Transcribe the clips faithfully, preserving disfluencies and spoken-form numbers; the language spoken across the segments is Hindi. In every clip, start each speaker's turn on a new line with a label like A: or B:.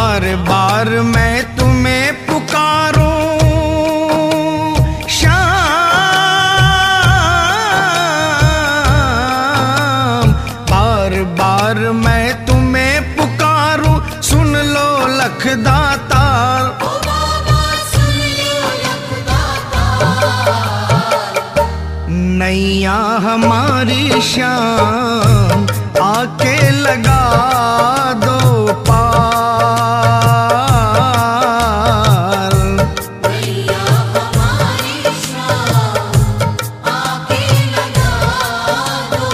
A: बार बार मैं तुम्हें पुकारूं श्याम, बार बार मैं तुम्हें पुकारूं, सुन लो लखदातार। नैया हमारी श्याम आके लगा दो पार।
B: नैया हमारी श्याम आके लगा दो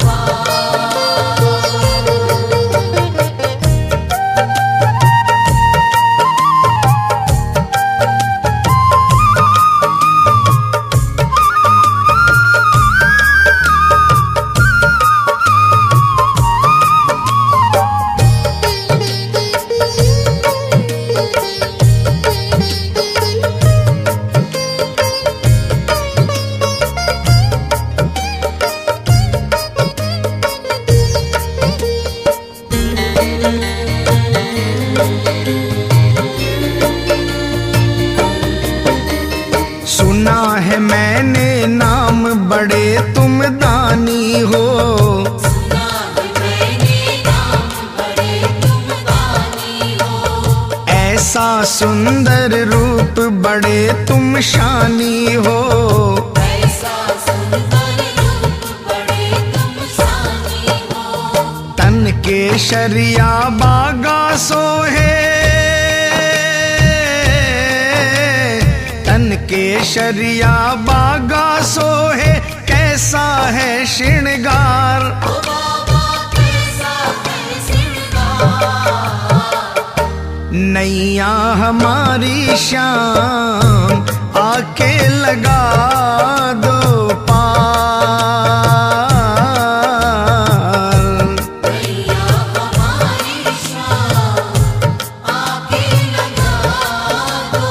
A: सुना है मैंने नाम बड़े तुम दानी हो,
B: सुना है मैंने नाम बड़े तुम दानी हो।
A: ऐसा सुंदर रूप बड़े तुम शानी हो,
B: ऐसा सुंदर रूप बड़े तुम शानी हो।
A: तन के शरिया बागा सोहे, तन के शरिया बागा सोहे, कैसा है श्रृंगार।
B: ओ बाबा कैसा है श्रृंगार।
A: नैया हमारी श्याम आके लगा दो पार।
B: नैया हमारी श्याम आके लगा दो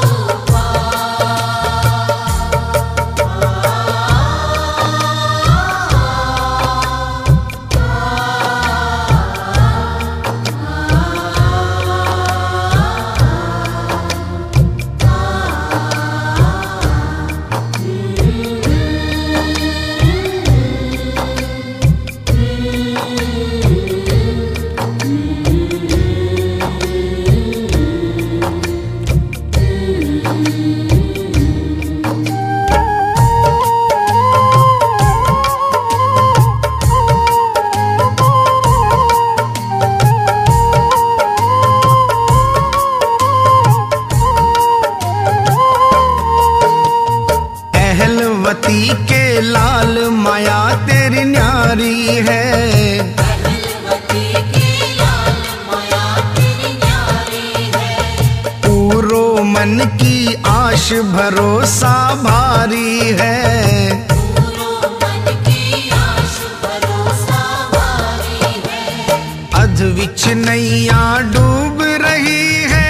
A: अहलवती के लाल माया तेरी न्यारी है,
B: अहलवती के लाल माया तेरी न्यारी है।
A: पूरो मन की आश भरोसा भारी है,
B: पूरो मन की आश भरोसा भारी है।
A: अध विच नैया डूब रही है,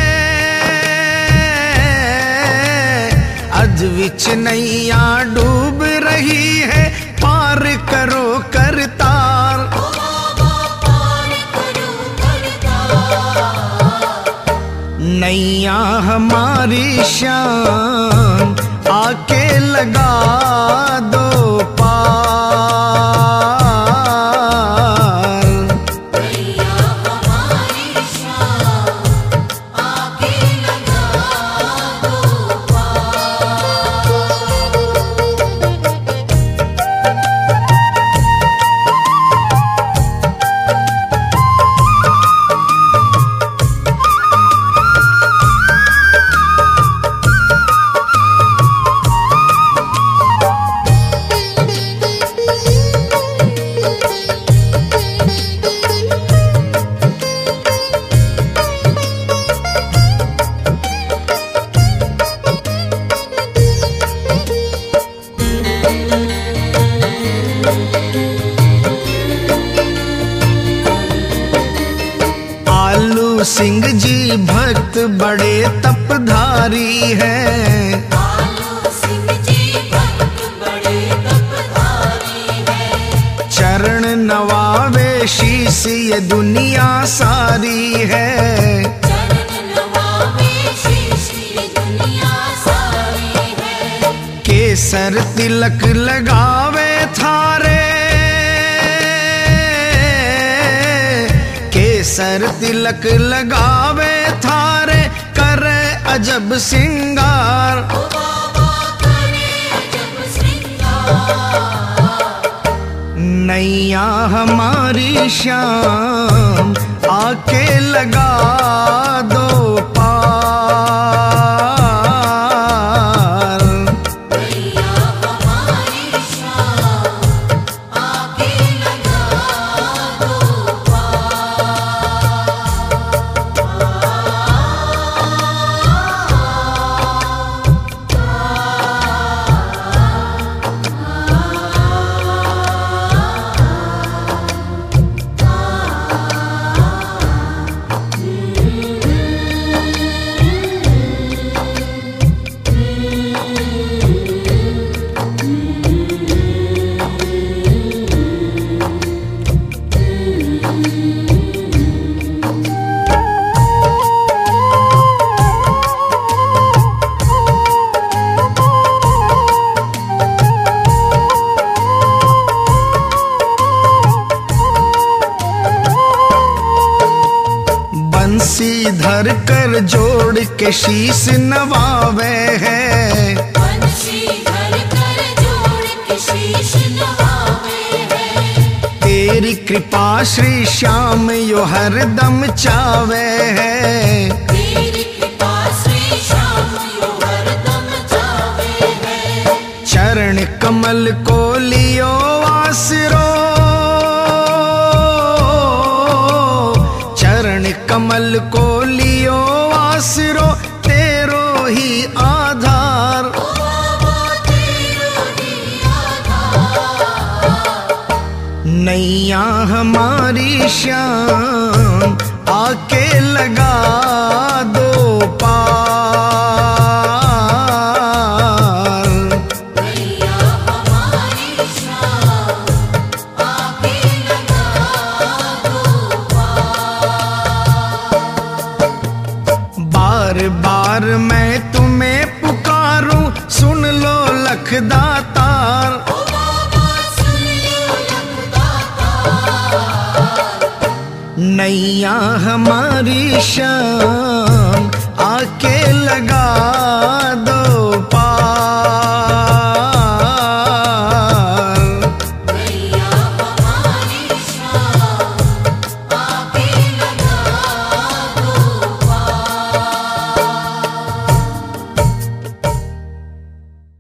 A: अध विच नैया डूब रही है, पार करो करतार।
B: ओ बाबा पार करो करतार।
A: नैया हमारी श्याम आके लगा दो पार।
B: नैया हमारी श्याम आके लगा दो
A: सिंह जी भक्त बड़े तपधारी हैं।
B: आलू सिंह जी भक्त बड़े तपधारी हैं।
A: चरण नवावे शीस ये दुनिया सारी है।
B: चरण
A: केसर तिलक लगावे थारे, केसर तिलक लगावे थारे, करे अजब सिंगार।
B: बाबा करे अजब श्रृंगार।
A: नैया हमारी श्याम आके लगा दो पार।
B: नैया हमारी श्याम आके लगा दो पार।
A: बंसी धर कर जोड़ के शीश नवावे है,
B: बंसी धर कर जोड़ के शीश नवावे है।
A: तेरी कृपा श्री श्याम यो हरदम चावे है।
B: तेरी कृपा श्री श्याम यो हरदम चावे है।
A: चरण कमल को लियो आसरो, चरण कमल को लियो आसरो, तेरो ही आधार।
B: बाबा तेरो ही आधार।
A: नैया हमारी श्याम आके लगा दो पार।
B: नैया हमारी श्याम आके लगा दो पार।
A: बार बार मैं तुम्हें पुकारूं, सुन लो लखदातार।
B: ओ बाबा सुन लो लखदातार।
A: नैया हमारी श्याम आके लगा